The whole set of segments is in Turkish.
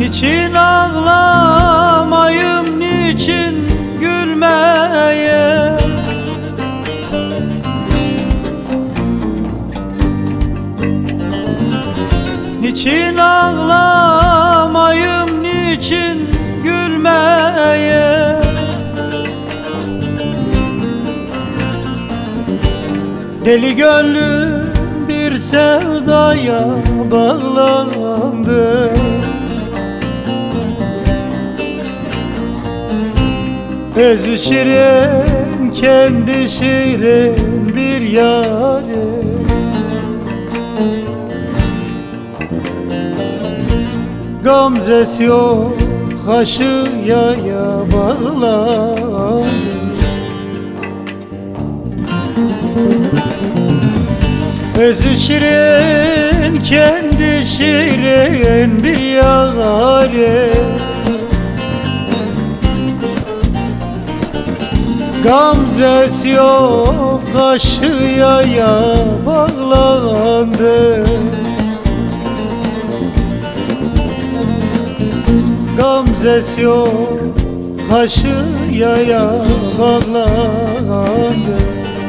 Niçin ağlamayım, niçin gülmeye? Niçin ağlamayım, niçin gülmeye? Deli gönlüm bir sevdaya bağlandı. Özü şirin, kendi şirin bir yâre. Gamzesi yok, kaşı yaya bağlandı. Özü şirin, kendi şirin bir yâre. Gamzesi yok, kaşı yaya bağlandı. Gamzesi yok, kaşı yaya bağlandı.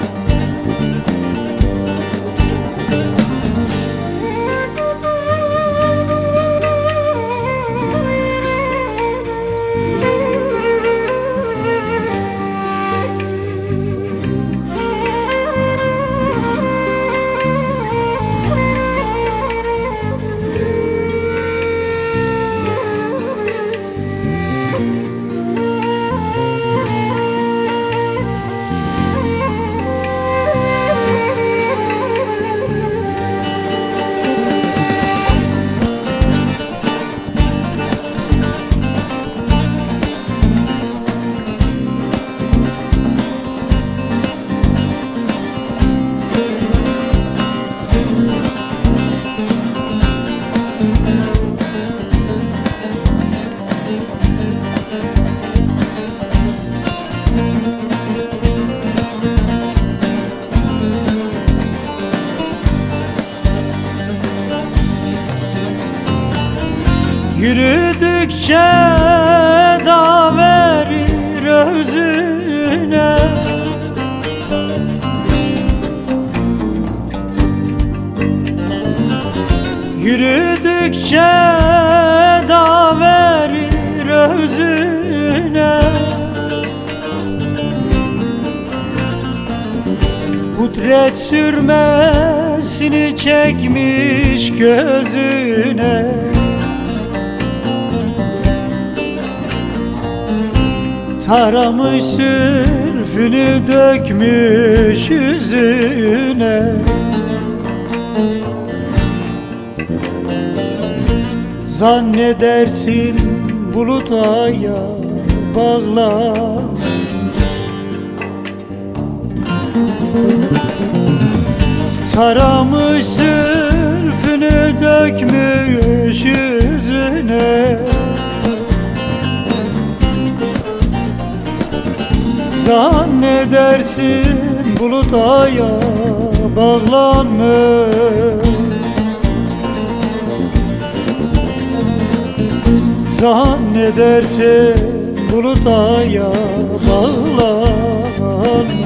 Yürüdükçe dağ verir özüne. Yürüdükçe dağ verir özüne. Kudret sürmesini çekmiş gözüne. Taramış sülfünü dökmüş yüzüne. Zannedersin bulut aya bağlan. Taramış sülfünü dökmüş yüzüne. Zannedersin bulut aya bağlanmış. Zannedersin bulut aya bağlanmış.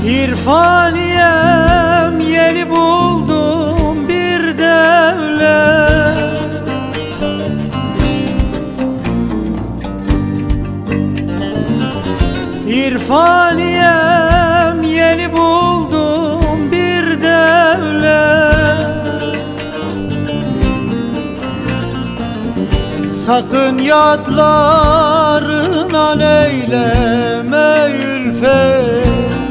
İrfaniyem yeni buldum bir devlet. İrfaniyem yeni buldum bir devlet. Sakın yadlarına eyleme ülfet.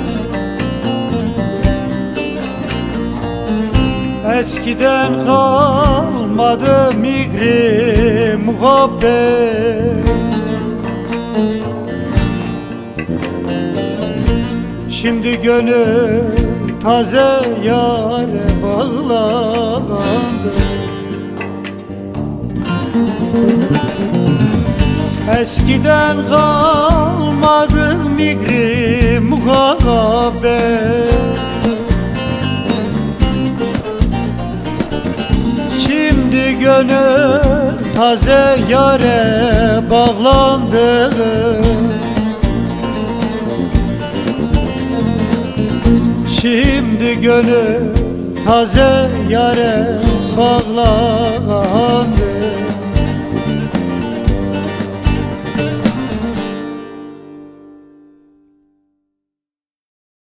Eskiden kalmadı migri muhabbet. Şimdi gönül taze yâre bağlandı. Eskiden kalmadı migri muhabbet. Şimdi gönül taze yâre bağlandı. Şimdi gönül taze yâre bağlandı.